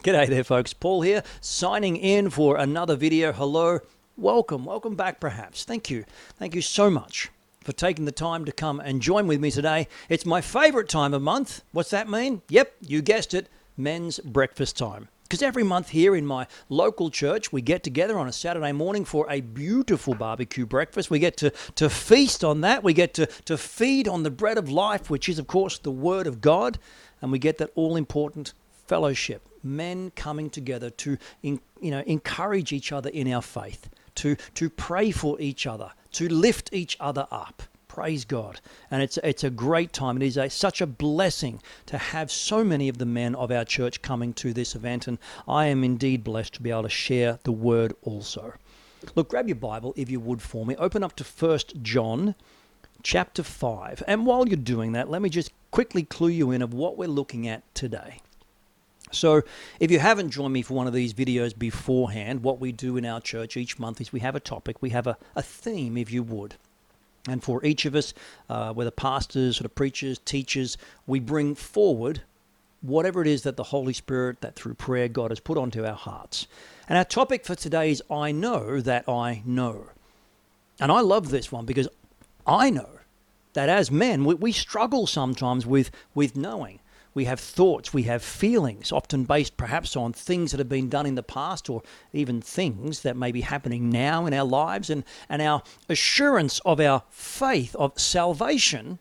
G'day there, folks. Paul here, signing in for another video. Hello, welcome back perhaps. Thank you so much for taking the time to come and join with me today. It's my favorite time of month. What's that mean? Yep, you guessed it, men's breakfast time. Because every month here in my local church, we get together on a Saturday morning for a beautiful barbecue breakfast. We get to feast on that. We get to feed on the bread of life, which is, of course, the Word of God. And we get that all-important fellowship. Men coming together to encourage each other in our faith, to pray for each other, to lift each other up. Praise God. And it's a great time. It is such a blessing to have so many of the men of our church coming to this event, and I am indeed blessed to be able to share the word also. Look, grab your Bible if you would for me. Open up to 1 John chapter 5. And while you're doing that, let me just quickly clue you in of what we're looking at today. So if you haven't joined me for one of these videos beforehand, what we do in our church each month is we have a topic, we have a theme, if you would. And for each of us, whether pastors, sort of preachers, teachers, we bring forward whatever it is that the Holy Spirit, that through prayer, God has put onto our hearts. And our topic for today is I know that I know. And I love this one because I know that as men, we struggle sometimes with knowing. We have thoughts, we have feelings, often based perhaps on things that have been done in the past or even things that may be happening now in our lives. And our assurance of our faith, of salvation,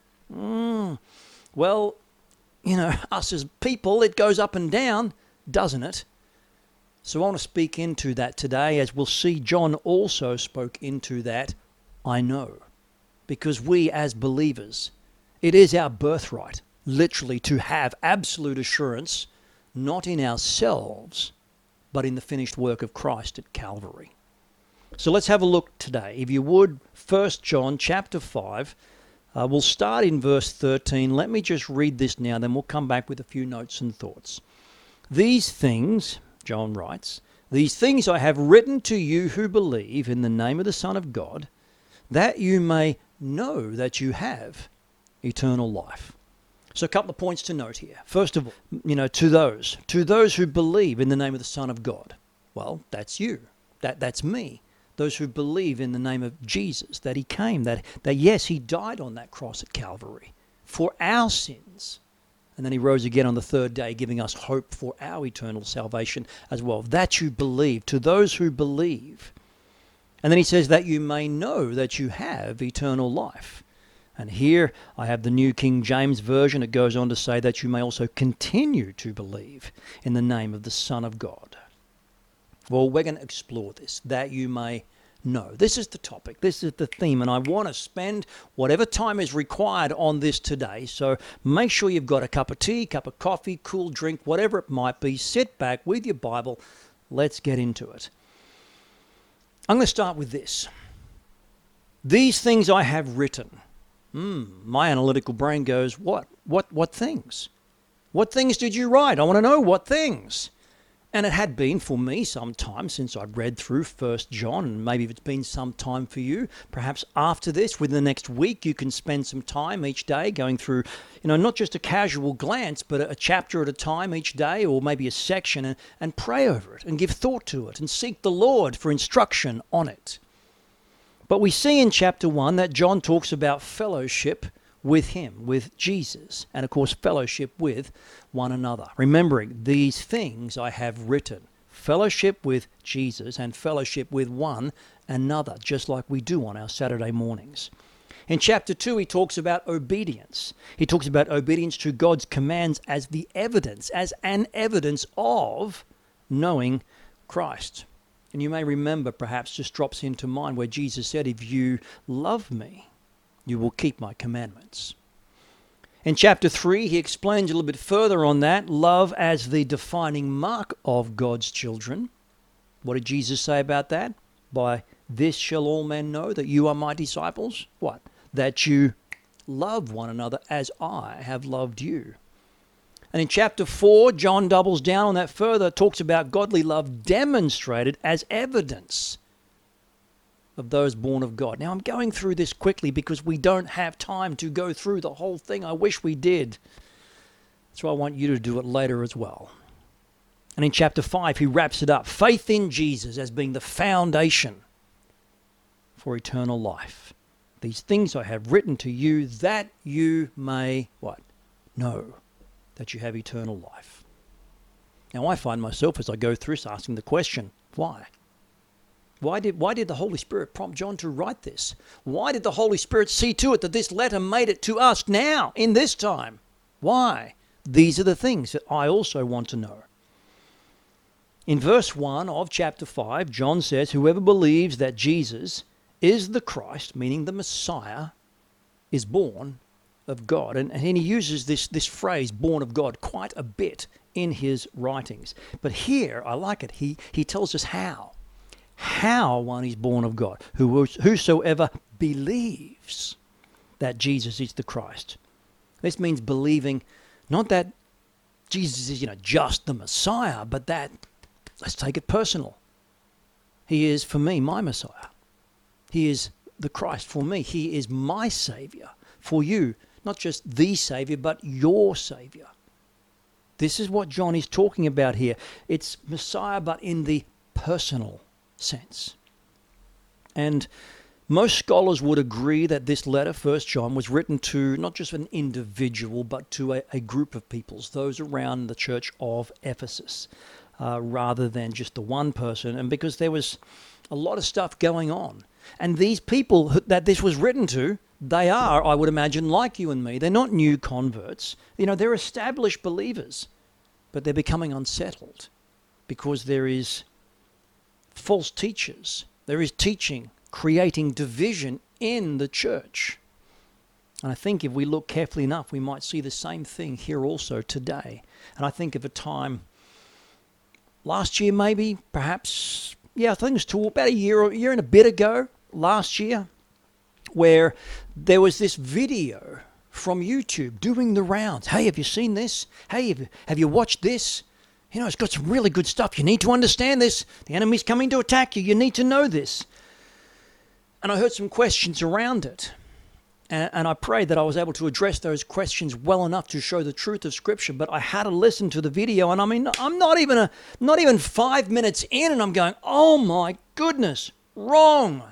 well, us as people, it goes up and down, doesn't it? So I want to speak into that today. As we'll see, John also spoke into that, I know. Because we as believers, it is our birthright, literally, to have absolute assurance, not in ourselves, but in the finished work of Christ at Calvary. So let's have a look today. If you would, 1 John chapter 5, we'll start in verse 13. Let me just read this now, then we'll come back with a few notes and thoughts. These things, John writes, these things I have written to you who believe in the name of the Son of God, that you may know that you have eternal life. So a couple of points to note here. First of all, to those who believe in the name of the Son of God. Well, that's you. That's me. Those who believe in the name of Jesus, that he came, that yes, he died on that cross at Calvary for our sins. And then he rose again on the third day, giving us hope for our eternal salvation as well. That you believe, to those who believe. And then he says that you may know that you have eternal life. And here I have the New King James Version. It goes on to say that you may also continue to believe in the name of the Son of God. Well, we're going to explore this, that you may know. This is the topic. This is the theme. And I want to spend whatever time is required on this today. So make sure you've got a cup of tea, cup of coffee, cool drink, whatever it might be. Sit back with your Bible. Let's get into it. I'm going to start with this. These things I have written. My analytical brain goes, what things? What things did you write? I want to know what things. And it had been for me some time since I'd read through 1 John, and maybe if it's been some time for you, perhaps after this, within the next week, you can spend some time each day going through, not just a casual glance, but a chapter at a time each day, or maybe a section, and pray over it, and give thought to it, and seek the Lord for instruction on it. But we see in chapter 1 that John talks about fellowship with him, with Jesus, and of course fellowship with one another. Remembering, these things I have written. Fellowship with Jesus and fellowship with one another, just like we do on our Saturday mornings. In chapter 2, he talks about obedience. He talks about obedience to God's commands as the evidence, as an evidence of knowing Christ. And you may remember, perhaps just drops into mind where Jesus said, if you love me, you will keep my commandments. In chapter 3, he explains a little bit further on that, love as the defining mark of God's children. What did Jesus say about that? By this shall all men know that you are my disciples. What? That you love one another as I have loved you. And in chapter 4, John doubles down on that further, talks about godly love demonstrated as evidence of those born of God. Now, I'm going through this quickly because we don't have time to go through the whole thing. I wish we did. That's why I want you to do it later as well. And in chapter 5, he wraps it up. Faith in Jesus as being the foundation for eternal life. These things I have written to you that you may, what? Know that you have eternal life. Now I find myself as I go through this asking the question, why? Why did the Holy Spirit prompt John to write this? Why did the Holy Spirit see to it that this letter made it to us now, in this time? Why? These are the things that I also want to know. In verse 1 of chapter 5, John says, whoever believes that Jesus is the Christ, meaning the Messiah, is born of God. And he uses this phrase, born of God, quite a bit in his writings. But here, I like it, he tells us how. How one is born of God. Whosoever believes that Jesus is the Christ. This means believing not that Jesus is, just the Messiah, but that, let's take it personal. He is, for me, my Messiah. He is the Christ for me. He is my Savior for you. Not just the Savior, but your Savior. This is what John is talking about here. It's Messiah, but in the personal sense. And most scholars would agree that this letter, 1 John, was written to not just an individual, but to a group of peoples, those around the church of Ephesus, rather than just the one person. And because there was a lot of stuff going on. And these people that this was written to, they are, I would imagine, like you and me. They're not new converts. They're established believers, but they're becoming unsettled because there is false teachers. There is teaching, creating division in the church. And I think if we look carefully enough, we might see the same thing here also today. And I think of a time last year maybe, perhaps, I think it was about a year and a bit ago, last year, where there was this video from YouTube doing the rounds. Hey, have you seen this? Hey, have you watched this? It's got some really good stuff. You need to understand this. The enemy's coming to attack you. You need to know this. And I heard some questions around it. And I prayed that I was able to address those questions well enough to show the truth of Scripture. But I had to listen to the video. And I mean, I'm not even 5 minutes in and I'm going, oh my goodness, wrong.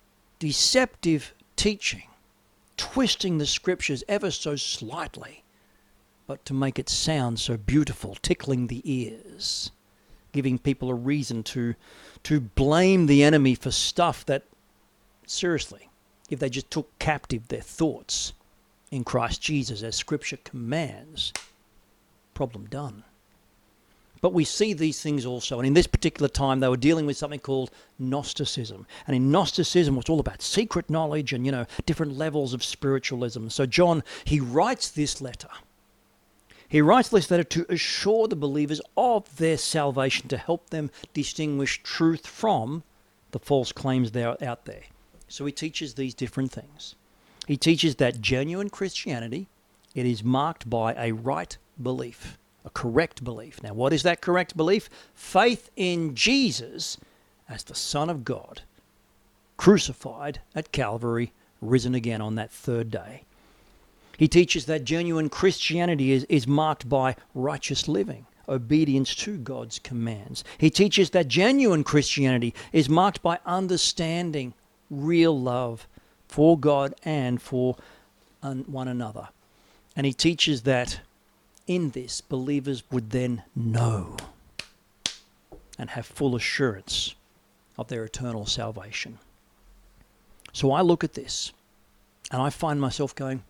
Deceptive teaching. Twisting the Scriptures ever so slightly, but to make it sound so beautiful, tickling the ears, giving people a reason to blame the enemy for stuff that, seriously, if they just took captive their thoughts in Christ Jesus as Scripture commands, problem done. But we see these things also, and in this particular time they were dealing with something called Gnosticism. And in Gnosticism it's all about secret knowledge and, different levels of spiritualism. So John, he writes this letter. He writes this letter to assure the believers of their salvation, to help them distinguish truth from the false claims that are out there. So he teaches these different things. He teaches that genuine Christianity, it is marked by a right belief, a correct belief. Now, what is that correct belief? Faith in Jesus as the Son of God, crucified at Calvary, risen again on that third day. He teaches that genuine Christianity is marked by righteous living, obedience to God's commands. He teaches that genuine Christianity is marked by understanding real love for God and for one another. And he teaches that in this, believers would then know and have full assurance of their eternal salvation. So I look at this and I find myself going,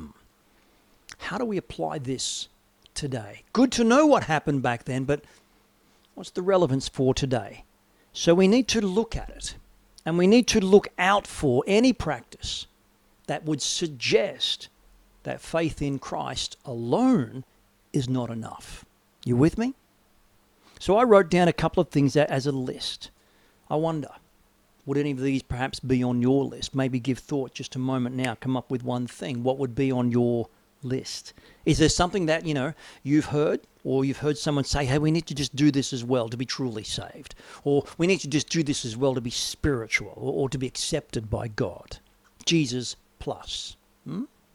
how do we apply this today? Good to know what happened back then, but what's the relevance for today? So we need to look at it, and we need to look out for any practice that would suggest that faith in Christ alone is not enough. You with me? So I wrote down a couple of things as a list. I wonder, would any of these perhaps be on your list? Maybe give thought just a moment now. Come up with one thing. What would be on your list? Is there something that, you've heard, or you've heard someone say, hey, we need to just do this as well to be truly saved? Or we need to just do this as well to be spiritual or to be accepted by God? Jesus plus.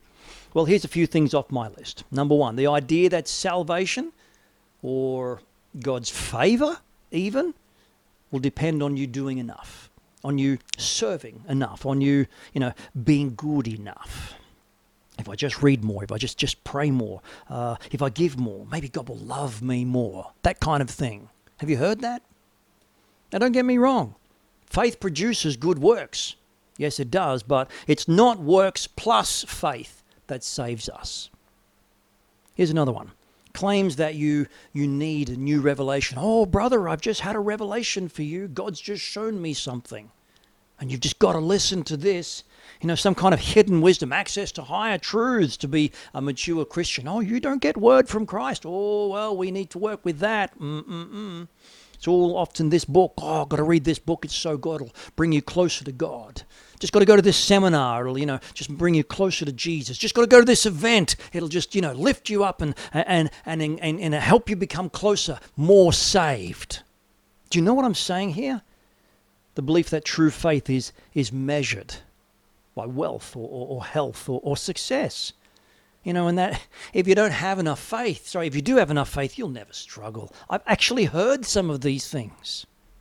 Well, here's a few things off my list. Number one, the idea that salvation or God's favor even will depend on you doing enough, on you serving enough, on you, being good enough. If I just read more, if I just pray more, if I give more, maybe God will love me more. That kind of thing. Have you heard that? Now, don't get me wrong. Faith produces good works. Yes, it does, but it's not works plus faith that saves us. Here's another one. Claims that you need a new revelation. Oh, brother, I've just had a revelation for you. God's just shown me something. And you've just got to listen to this. Some kind of hidden wisdom, access to higher truths to be a mature Christian. Oh, you don't get word from Christ. Oh, well, we need to work with that. It's all often this book. Oh, I've got to read this book. It's so good. It'll bring you closer to God. Just got to go to this seminar. It'll, just bring you closer to Jesus. Just got to go to this event. It'll just, lift you up and help you become closer, more saved. Do you know what I'm saying here? The belief that true faith is measured by wealth or health or success. And that if you don't have enough faith, if you do have enough faith, you'll never struggle. I've actually heard some of these things.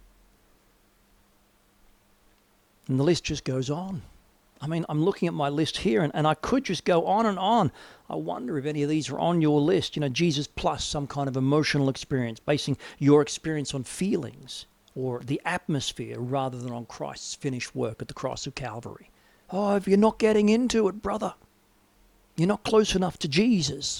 And the list just goes on. I'm looking at my list here and I could just go on and on. I wonder if any of these are on your list. Jesus plus some kind of emotional experience, basing your experience on feelings or the atmosphere rather than on Christ's finished work at the cross of Calvary. Oh, if you're not getting into it, brother, you're not close enough to Jesus.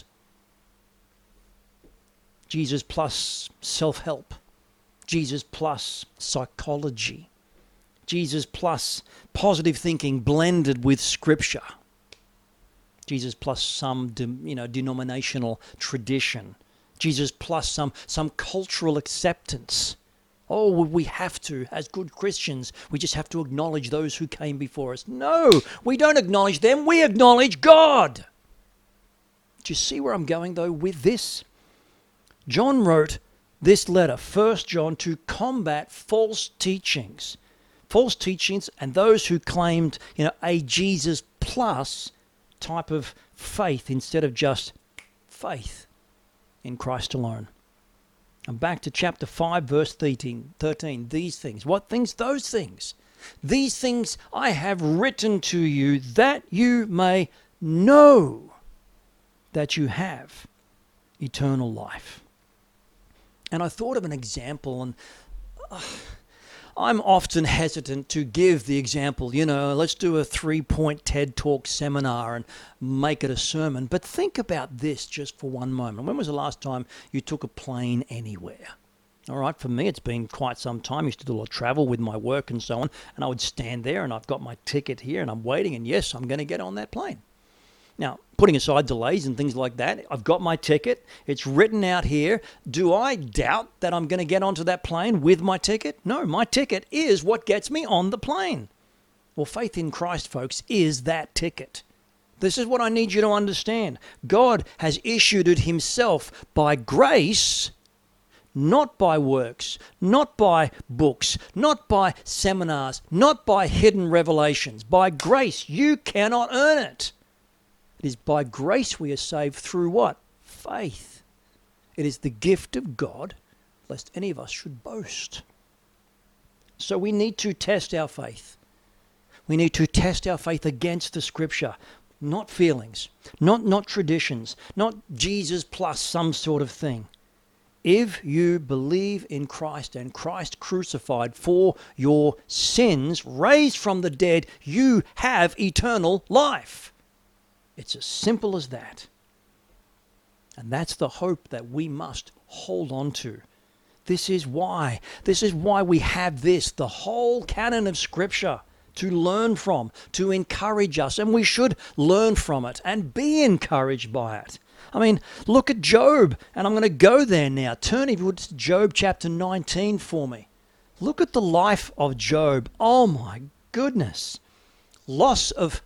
Jesus plus self-help. Jesus plus psychology. Jesus plus positive thinking blended with Scripture. Jesus plus some denominational tradition. Jesus plus some cultural acceptance. Oh, we have to, as good Christians, we just have to acknowledge those who came before us. No, we don't acknowledge them. We acknowledge God. Do you see where I'm going, though, with this? John wrote this letter, 1 John, to combat false teachings. False teachings and those who claimed, a Jesus plus type of faith instead of just faith in Christ alone. And back to chapter 5, verse 13. These things. What things? Those things. These things I have written to you that you may know that you have eternal life. And I thought of an example, and I'm often hesitant to give the example, let's do a 3-point TED Talk seminar and make it a sermon. But think about this just for one moment. When was the last time you took a plane anywhere? All right, for me, it's been quite some time. I used to do a lot of travel with my work and so on, and I would stand there and I've got my ticket here and I'm waiting, and yes, I'm going to get on that plane. Now, putting aside delays and things like that, I've got my ticket. It's written out here. Do I doubt that I'm going to get onto that plane with my ticket? No, my ticket is what gets me on the plane. Well, faith in Christ, folks, is that ticket. This is what I need you to understand. God has issued it himself by grace, not by works, not by books, not by seminars, not by hidden revelations. By grace, you cannot earn it. It is by grace we are saved through what? Faith. It is the gift of God, lest any of us should boast. So we need to test our faith. We need to test our faith against the Scripture, not feelings, not traditions, not Jesus plus some sort of thing. If you believe in Christ and Christ crucified for your sins, raised from the dead, you have eternal life. It's as simple as that. And that's the hope that we must hold on to. This is why we have this, the whole canon of Scripture, to learn from, to encourage us. And we should learn from it and be encouraged by it. Look at Job, and I'm going to go there now. Turn, if you would, to Job chapter 19 for me. Look at the life of Job. Oh my goodness. Loss of...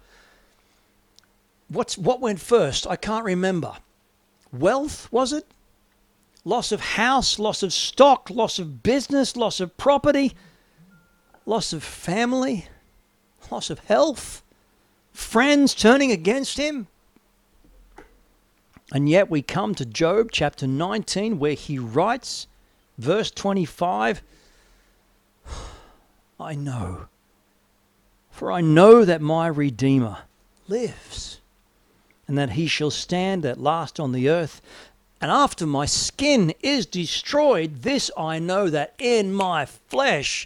What went first? I can't remember. Wealth, was it? Loss of house, loss of stock, loss of business, loss of property, loss of family, loss of health, friends turning against him. And yet we come to Job chapter 19 where he writes Verse 25, I know, for I know that my Redeemer lives, and that he shall stand at last on the earth. And after my skin is destroyed, this I know, that in my flesh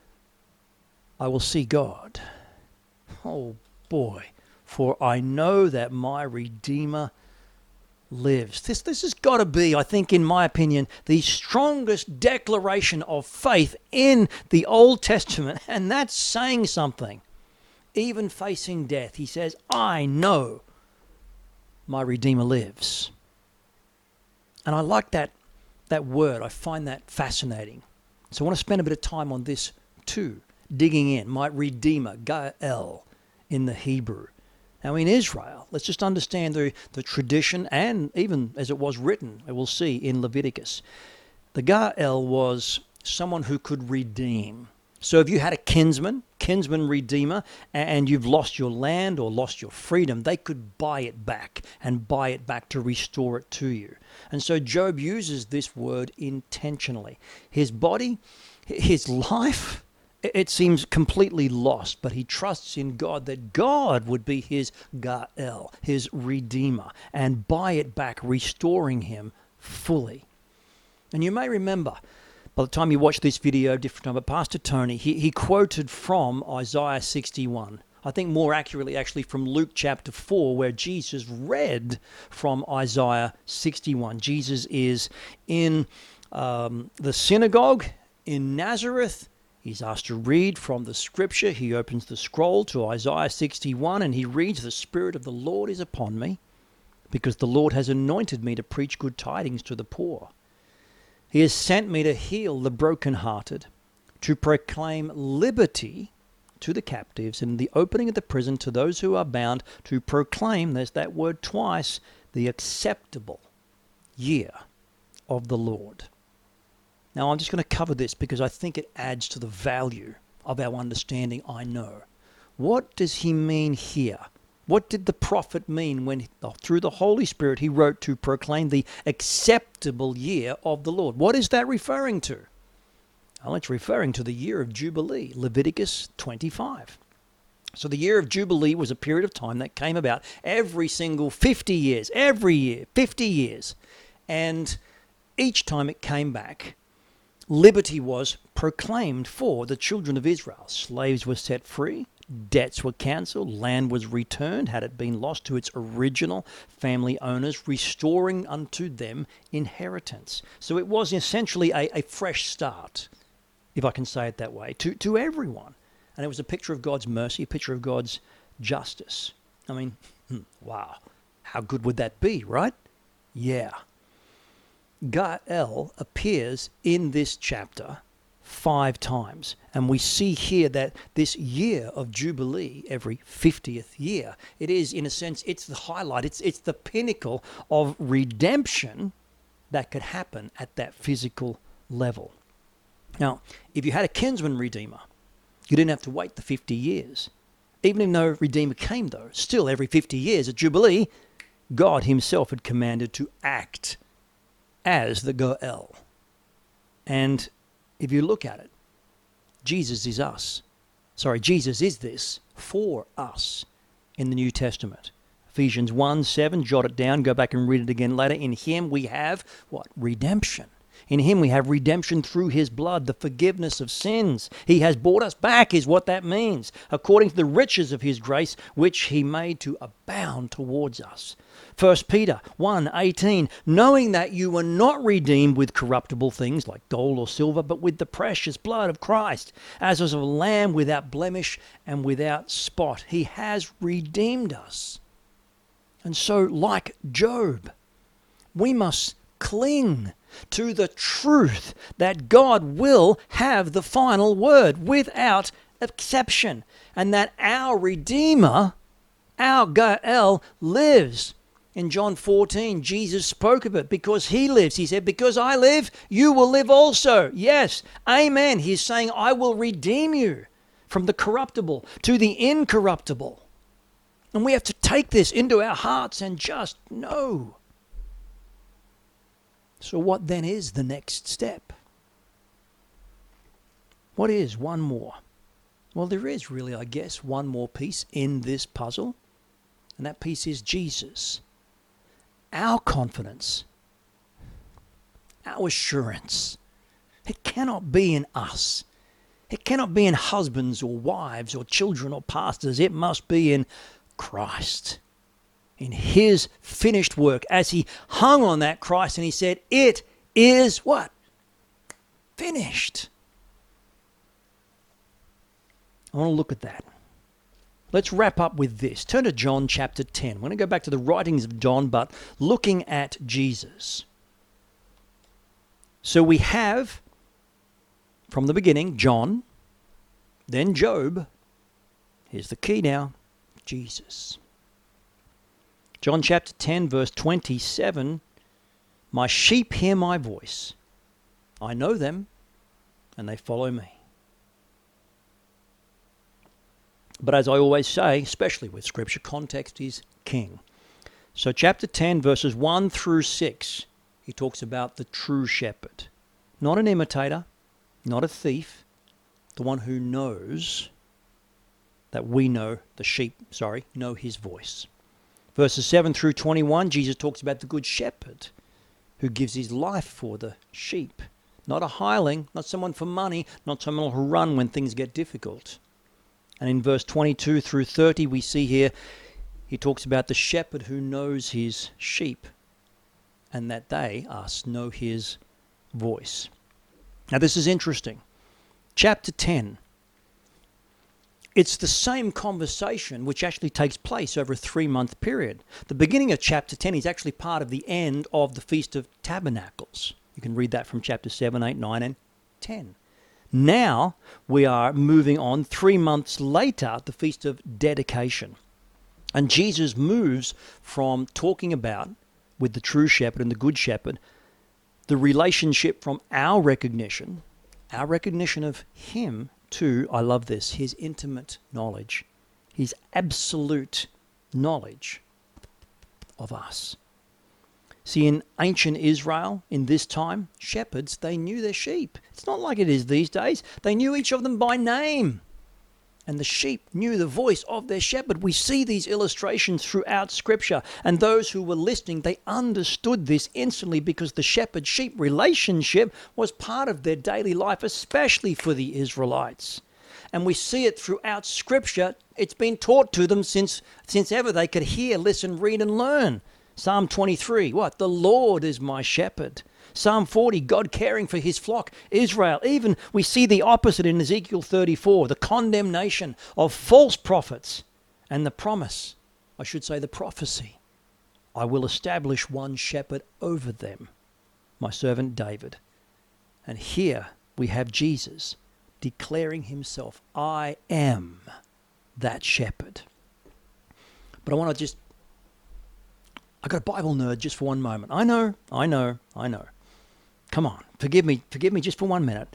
I will see God. Oh boy, for I know that my Redeemer lives. This has got to be, I think, in my opinion, the strongest declaration of faith in the Old Testament, and that's saying something. Even facing death, he says, I know my Redeemer lives. And I like that word. I find that fascinating. So I want to spend a bit of time on this too, digging in. My Redeemer, Gael, in the Hebrew. Now in Israel, let's just understand the tradition, and even as it was written, we'll see in Leviticus. The Gael was someone who could redeem. So if you had a kinsman redeemer, and you've lost your land or lost your freedom, they could buy it back to restore it to you. And so Job uses this word intentionally. His body, his life, it seems completely lost, but he trusts in God that God would be his Gael, his redeemer, and buy it back, restoring him fully. And you may remember, by the time you watch this video, different time, but Pastor Tony, he quoted from Isaiah 61. I think more accurately actually from Luke chapter 4, where Jesus read from Isaiah 61. Jesus is in the synagogue in Nazareth. He's asked to read from the scripture. He opens the scroll to Isaiah 61 and he reads, "The Spirit of the Lord is upon me, because the Lord has anointed me to preach good tidings to the poor. He has sent me to heal the brokenhearted, to proclaim liberty to the captives and the opening of the prison to those who are bound, to proclaim," there's that word twice, "the acceptable year of the Lord." Now I'm just going to cover this because I think it adds to the value of our understanding. I know. What does he mean here? What did the prophet mean when, through the Holy Spirit, he wrote to proclaim the acceptable year of the Lord? What is that referring to? Well, it's referring to the year of Jubilee, Leviticus 25. So the year of Jubilee was a period of time that came about every single 50 years, every year, 50 years. And each time it came back, liberty was proclaimed for the children of Israel. Slaves were set free. Debts were cancelled, land was returned, had it been lost, to its original family owners, restoring unto them inheritance. So it was essentially a fresh start, if I can say it that way, to everyone. And it was a picture of God's mercy, a picture of God's justice. I mean, wow, how good would that be, right? Yeah. Gael appears in this chapter 5 times. And we see here that this year of Jubilee, every 50th year, it is, in a sense, it's the highlight, it's the pinnacle of redemption that could happen at that physical level. Now, if you had a kinsman redeemer, you didn't have to wait the 50 years. Even if no redeemer came, though, still every 50 years at Jubilee, God himself had commanded to act as the Gael. And if you look at it, Jesus is us. Jesus is this for us in the New Testament. Ephesians 1:7, jot it down, go back and read it again later. In him we have what? Redemption. In him we have redemption through his blood, the forgiveness of sins. He has brought us back is what that means, according to the riches of his grace, which he made to abound towards us. 1 Peter 1:18, knowing that you were not redeemed with corruptible things like gold or silver, but with the precious blood of Christ, as of a lamb without blemish and without spot. He has redeemed us. And so, like Job, we must cling to the truth that God will have the final word without exception, and that our Redeemer, our Gael, lives. In John 14, Jesus spoke of it because he lives. He said, because I live, you will live also. Yes, amen. He's saying, I will redeem you from the corruptible to the incorruptible. And we have to take this into our hearts and just know. So what then is the next step? What is one more? Well, there is really, I guess, one more piece in this puzzle, and that piece is Jesus. Our confidence, our assurance, it cannot be in us. It cannot be in husbands or wives or children or pastors. It must be in Christ, in his finished work, as he hung on that cross and he said, it is what? Finished. I want to look at that. Let's wrap up with this. Turn to John chapter 10. We're going to go back to the writings of John, but looking at Jesus. So we have, from the beginning, John, then Job. Here's the key now, Jesus. John chapter 10, verse 27, my sheep hear my voice. I know them, and they follow me. But as I always say, especially with Scripture, context is king. So chapter 10, verses 1 through 6, he talks about the true shepherd. Not an imitator, not a thief, the one who knows that we know, the sheep, know his voice. Verses 7 through 21, Jesus talks about the good shepherd who gives his life for the sheep. Not a hireling, not someone for money, not someone who'll run when things get difficult. And in verse 22 through 30, we see here, he talks about the shepherd who knows his sheep and that they, us, know his voice. Now this is interesting. Chapter 10, it's the same conversation which actually takes place over a 3-month period. The beginning of chapter 10 is actually part of the end of the Feast of Tabernacles. You can read that from chapter 7, 8, 9, and 10. Now we are moving on 3 months later, the Feast of Dedication. And Jesus moves from talking about, with the true shepherd and the good shepherd, the relationship from our recognition of him to, I love this, his intimate knowledge, his absolute knowledge of us. See, in ancient Israel, in this time, shepherds, they knew their sheep. It's not like it is these days. They knew each of them by name. And the sheep knew the voice of their shepherd. We see these illustrations throughout Scripture. And those who were listening, they understood this instantly because the shepherd-sheep relationship was part of their daily life, especially for the Israelites. And we see it throughout Scripture. It's been taught to them since ever they could hear, listen, read, and learn. Psalm 23, what? The Lord is my shepherd. Psalm 40, God caring for his flock, Israel. Even we see the opposite in Ezekiel 34, the condemnation of false prophets and the promise, I should say the prophecy. I will establish one shepherd over them, my servant David. And here we have Jesus declaring himself, I am that shepherd. But I want to I got a Bible nerd just for one moment. I know. Come on, forgive me just for 1 minute.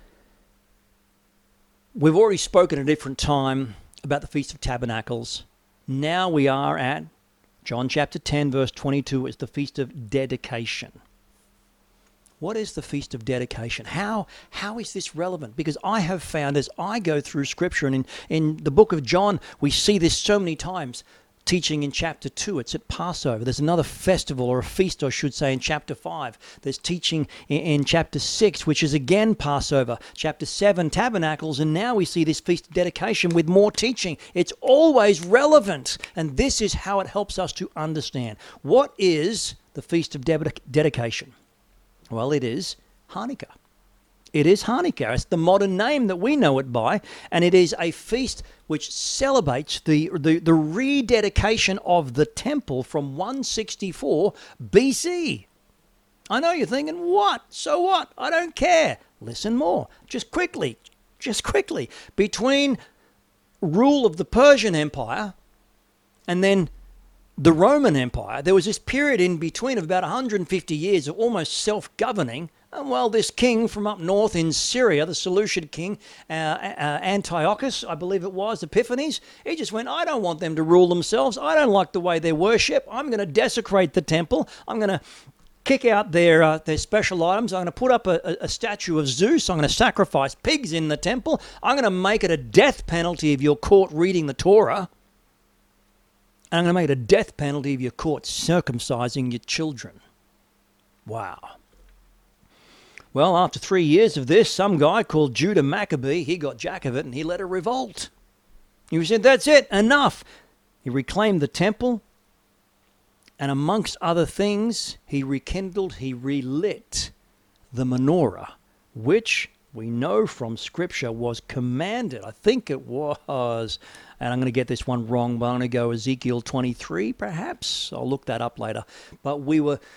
We've already spoken at a different time about the Feast of Tabernacles. Now we are at John chapter 10, verse 22. It's the Feast of Dedication. What is the Feast of Dedication? How is this relevant? Because I have found as I go through Scripture, and in the book of John, we see this so many times. Teaching in chapter 2, it's at Passover. There's another festival, or a feast I should say, in chapter 5. There's teaching in chapter 6, which is again Passover. Chapter 7, Tabernacles, and now we see this Feast of Dedication with more teaching. It's always relevant, and this is how it helps us to understand. What is the Feast of Dedication? Well, it is Hanukkah. It is Hanukkah. It's the modern name that we know it by, and it is a feast which celebrates the rededication of the temple from 164 BC. I know you're thinking, what? So what? I don't care. Listen more. Just quickly. Between rule of the Persian Empire and then the Roman Empire, there was this period in between of about 150 years of almost self-governing. And well, this king from up north in Syria, the Seleucid king, Antiochus, I believe it was, Epiphanes, he just went, I don't want them to rule themselves. I don't like the way they worship. I'm going to desecrate the temple. I'm going to kick out their special items. I'm going to put up a statue of Zeus. I'm going to sacrifice pigs in the temple. I'm going to make it a death penalty if you're caught reading the Torah. And I'm going to make it a death penalty if you're caught circumcising your children. Wow. Well, after 3 years of this, some guy called Judah Maccabee, he got jack of it and he led a revolt. He said, that's it, enough. He reclaimed the temple, and amongst other things, he rekindled, he relit the menorah, which we know from Scripture was commanded. I think it was, and I'm going to get this one wrong, but I'm going to go Ezekiel 23, perhaps. I'll look that up later. But they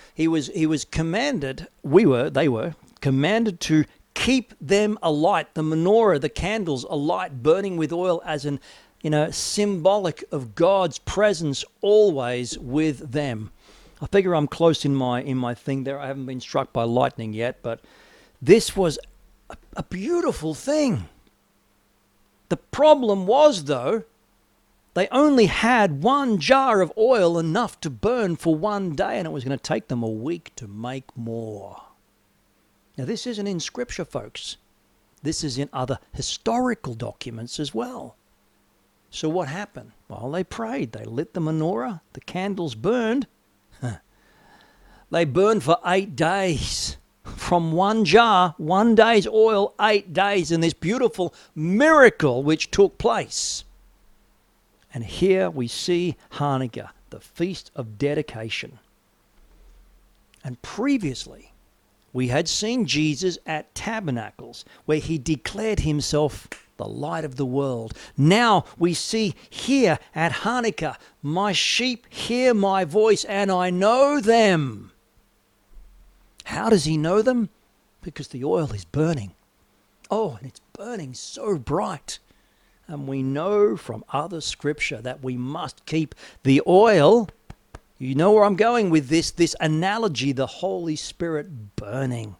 were commanded to keep them alight, the menorah, the candles alight, burning with oil as an, symbolic of God's presence always with them. I figure I'm close in my thing there. I haven't been struck by lightning yet, but this was a beautiful thing. The problem was, though, they only had one jar of oil enough to burn for one day, and it was going to take them a week to make more. Now, this isn't in Scripture, folks. This is in other historical documents as well. So what happened? Well, they prayed. They lit the menorah. The candles burned. They burned for 8 days. From one jar, 1 day's oil, 8 days, in this beautiful miracle which took place. And here we see Hanukkah, the Feast of Dedication. And previously, we had seen Jesus at Tabernacles, where he declared himself the light of the world. Now we see here at Hanukkah, my sheep hear my voice and I know them. How does he know them? Because the oil is burning. Oh, and it's burning so bright. And we know from other Scripture that we must keep the oil. You know where I'm going with this analogy, the Holy Spirit burning.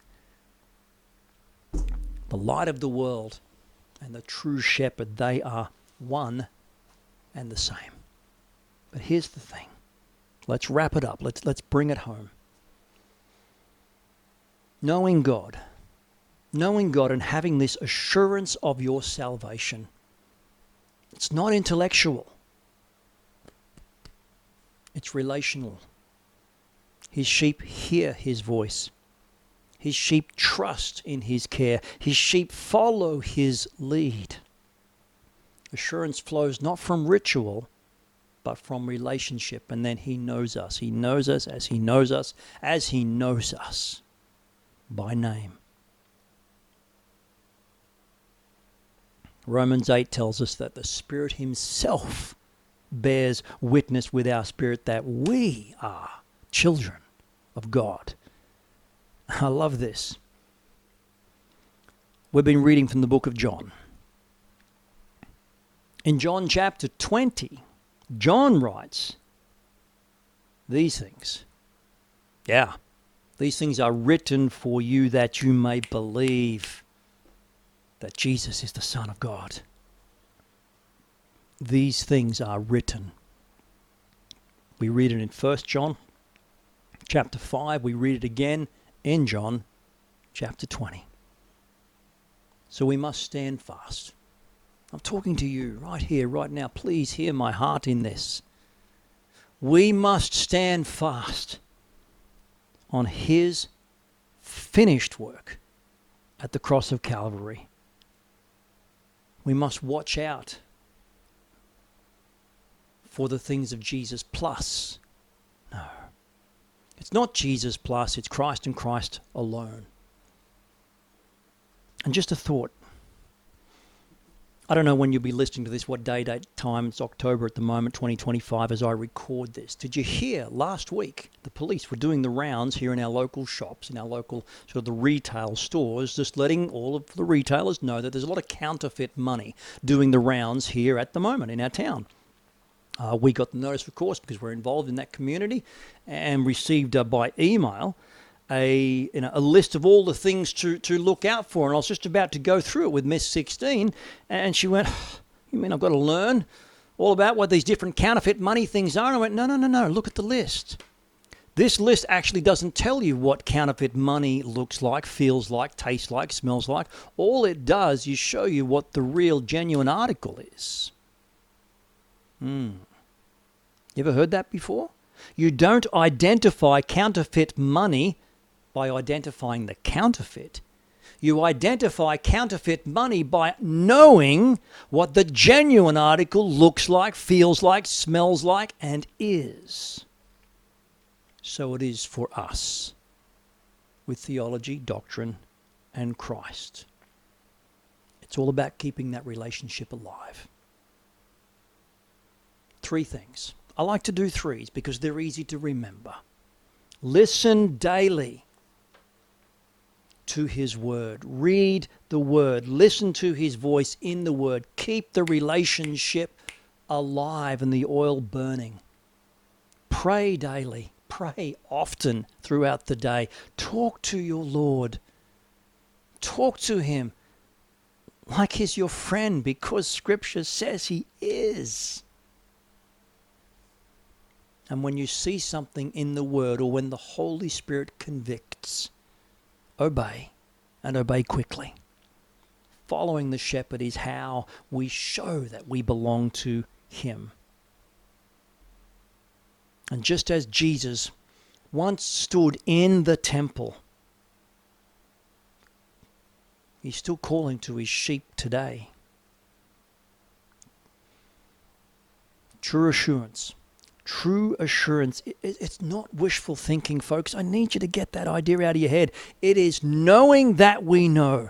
The light of the world and the true shepherd, they are one and the same. But here's the thing. Let's wrap it up. Let's bring it home. Knowing God and having this assurance of your salvation. It's not intellectual. It's relational. His sheep hear his voice. His sheep trust in his care. His sheep follow his lead. Assurance flows not from ritual, but from relationship. And then he knows us. He knows us as he knows us, as he knows us by name. Romans 8 tells us that the Spirit himself bears witness with our spirit that we are children of God. I love this. We've been reading from the book of John. In John chapter 20, John writes these things. Yeah, these things are written for you that you may believe that Jesus is the Son of God. These things are written. We read it in 1 John chapter 5. We read it again in John chapter 20. So we must stand fast. I'm talking to you right here, right now. Please hear my heart in this. We must stand fast on his finished work at the cross of Calvary. We must watch out for the things of Jesus plus. No. It's not Jesus plus, it's Christ and Christ alone. And just a thought. I don't know when you'll be listening to this, what date, time. It's October at the moment, 2025, as I record this. Did you hear last week the police were doing the rounds here in our local shops, in our local sort of the retail stores, just letting all of the retailers know that there's a lot of counterfeit money doing the rounds here at the moment in our town. We got the notice, of course, because we're involved in that community, and received by email a list of all the things to look out for. And I was just about to go through it with Miss 16, and she went, you mean I've got to learn all about what these different counterfeit money things are? And I went, no, look at the list. This list actually doesn't tell you what counterfeit money looks like, feels like, tastes like, smells like. All it does is show you what the real, genuine article is. You ever heard that before? You don't identify counterfeit money by identifying the counterfeit. You identify counterfeit money by knowing what the genuine article looks like, feels like, smells like, and is. So it is for us with theology, doctrine, and Christ. It's all about keeping that relationship alive. 3 things. I like to do 3s because they're easy to remember. Listen daily to his word. Read the word. Listen to his voice in the word. Keep the relationship alive and the oil burning. Pray daily. Pray often throughout the day. Talk to your Lord. Talk to him like he's your friend because Scripture says he is. And when you see something in the Word or when the Holy Spirit convicts, obey and obey quickly. Following the shepherd is how we show that we belong to him. And just as Jesus once stood in the temple, he's still calling to his sheep today. True assurance. True assurance. It's not wishful thinking, folks. I need you to get that idea out of your head. It is knowing that we know.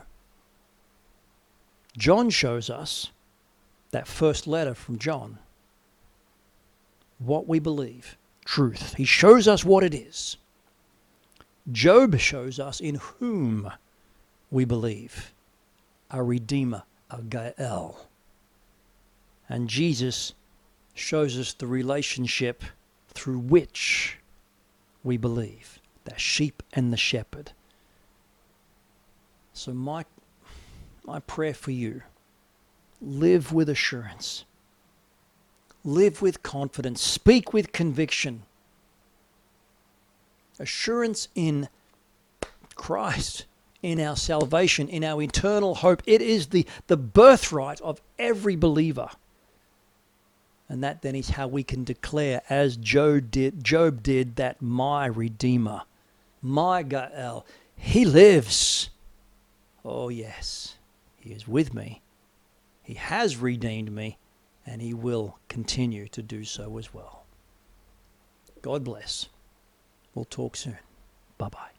John shows us, that first letter from John, what we believe. Truth. He shows us what it is. Job shows us in whom we believe. A Redeemer, a Gael. And Jesus shows us the relationship through which we believe. The sheep and the shepherd. So my prayer for you, live with assurance. Live with confidence. Speak with conviction. Assurance in Christ, in our salvation, in our eternal hope. It is the birthright of every believer. And that then is how we can declare, as Job did, that my Redeemer, my Gael, he lives. Oh yes, he is with me. He has redeemed me, and he will continue to do so as well. God bless. We'll talk soon. Bye-bye.